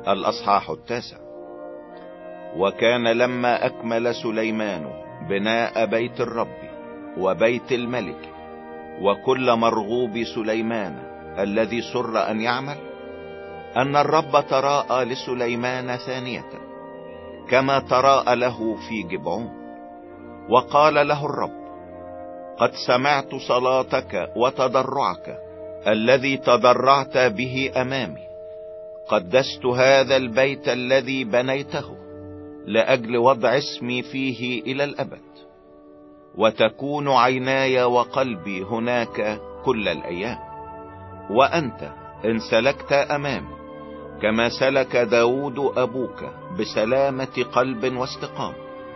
الأصحاح 9. وكان لما أكمل سليمان بناء بيت الرب وبيت الملك وكل مرغوب سليمان الذي سر أن يعمل، أن الرب تراءى لسليمان ثانية كما تراءى له في جبعون، وقال له الرب: قد سمعت صلاتك وتضرعك الذي تضرعت به أمامي، قدست هذا البيت الذي بنيته لأجل وضع اسمي فيه إلى الأبد، وتكون عيناي وقلبي هناك كل الأيام. وأنت إن سلكت أمامي كما سلك داود أبوك بسلامة قلب واستقامة،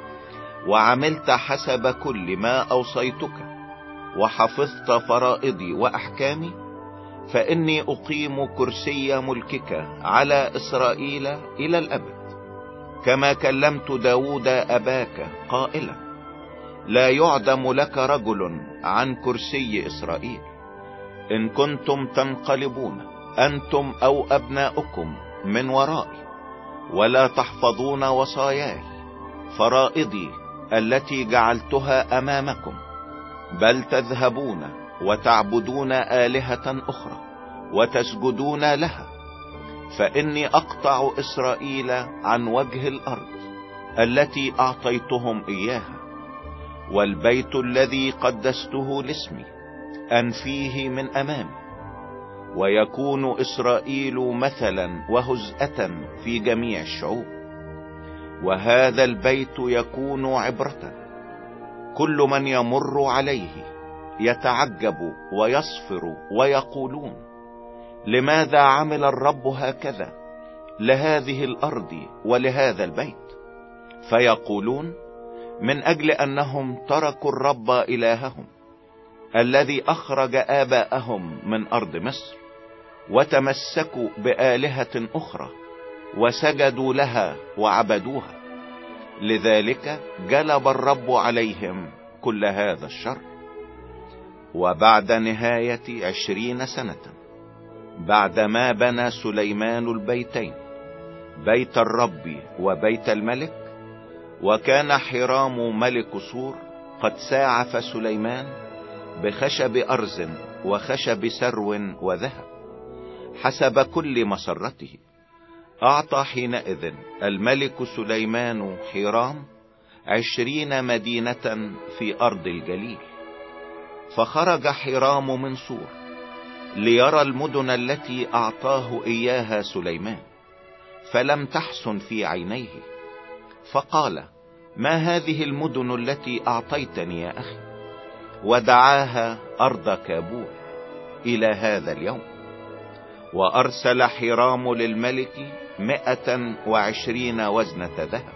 وعملت حسب كل ما أوصيتك وحفظت فرائضي وأحكامي، فإني أقيم كرسي ملكك على إسرائيل إلى الأبد، كما كلمت داود أباك قائلا: لا يعدم لك رجل عن كرسي إسرائيل، إن كنتم تنقلبون أنتم أو أبناؤكم من ورائي ولا تحفظون وصاياي فرائضي التي جعلتها أمامكم، بل تذهبون وتعبدون آلهة أخرى وتسجدون لها، فإني أقطع إسرائيل عن وجه الأرض التي أعطيتهم إياها، والبيت الذي قدسته لاسمي أنفيه من أمامي، ويكون إسرائيل مثلا وهزءة في جميع الشعوب. وهذا البيت يكون عبرة، كل من يمر عليه يتعجب ويصفر ويقولون: لماذا عمل الرب هكذا لهذه الأرض ولهذا البيت؟ فيقولون: من أجل أنهم تركوا الرب إلههم الذي أخرج آباءهم من أرض مصر، وتمسكوا بآلهة أخرى وسجدوا لها وعبدوها، لذلك جلب الرب عليهم كل هذا الشر. وبعد نهاية 20 سنة بعدما بنى سليمان البيتين، بيت الرب وبيت الملك، وكان حرام ملك صور قد ساعف سليمان بخشب أرز وخشب سرو وذهب حسب كل مسرته، أعطى حينئذ الملك سليمان حرام 20 مدينة في أرض الجليل. فخرج حرام من صور ليرى المدن التي أعطاه إياها سليمان، فلم تحسن في عينيه، فقال: ما هذه المدن التي أعطيتني يا أخي؟ ودعاها أرض كابول إلى هذا اليوم. وأرسل حرام للملك 120 وزنة ذهب.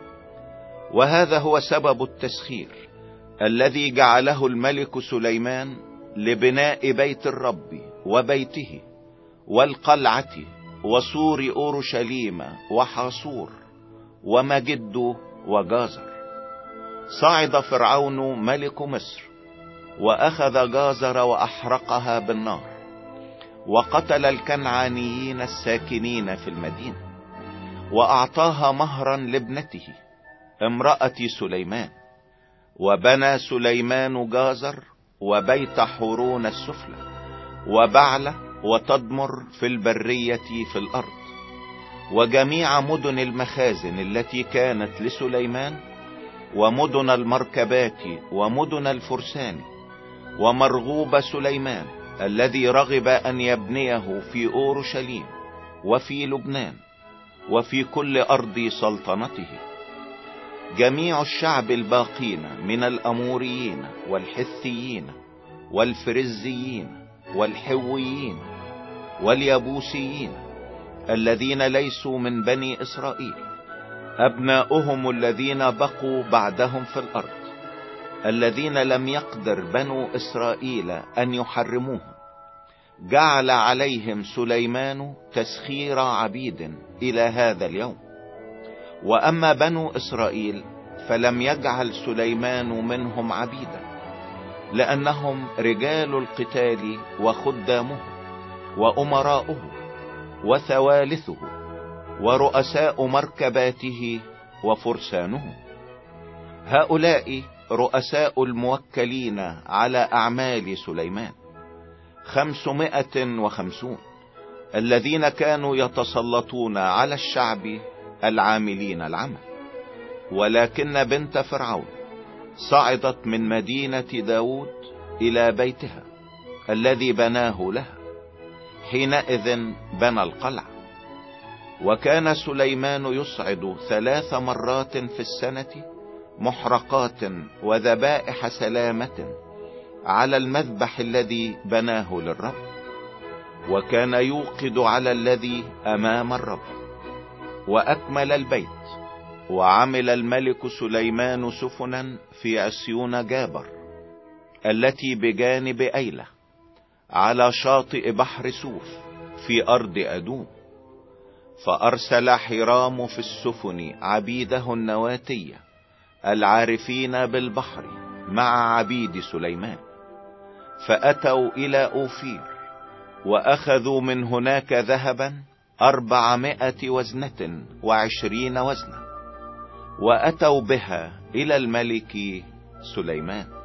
وهذا هو سبب التسخير الذي جعله الملك سليمان لبناء بيت الرب وبيته والقلعة وسور أورشليم وحاصور ومجد وجازر. صعد فرعون ملك مصر وأخذ جازر وأحرقها بالنار، وقتل الكنعانيين الساكنين في المدينة، وأعطاها مهرا لابنته امرأة سليمان. وبنى سليمان جازر وبيت حورون السفلى وبعلة وتدمر في البرية في الأرض، وجميع مدن المخازن التي كانت لسليمان، ومدن المركبات ومدن الفرسان، ومرغوب سليمان الذي رغب أن يبنيه في أورشليم وفي لبنان وفي كل أرض سلطنته. جميع الشعب الباقين من الأموريين والحثيين والفرزيين والحويين واليبوسيين الذين ليسوا من بني إسرائيل، أبناؤهم الذين بقوا بعدهم في الأرض، الذين لم يقدر بنو إسرائيل أن يحرموهم، جعل عليهم سليمان تسخير عبيد إلى هذا اليوم. وأما بنو إسرائيل فلم يجعل سليمان منهم عبيدا، لأنهم رجال القتال وخدامه وأمراؤه وثوالثه ورؤساء مركباته وفرسانه. هؤلاء رؤساء الموكلين على أعمال سليمان 550 الذين كانوا يتسلطون على الشعب العاملين العمل. ولكن بنت فرعون صعدت من مدينة داود إلى بيتها الذي بناه لها، حينئذ بنى القلعة. وكان سليمان يصعد 3 مرات في السنة محرقات وذبائح سلامة على المذبح الذي بناه للرب، وكان يوقد على الذي أمام الرب. وأكمل البيت. وعمل الملك سليمان سفنا في عسيون جابر التي بجانب أيلة على شاطئ بحر سوف في أرض أدوم. فأرسل حرام في السفن عبيده النواتية العارفين بالبحر مع عبيد سليمان، فأتوا إلى أوفير وأخذوا من هناك ذهبا 420 وزنا، وأتوا بها إلى الملك سليمان.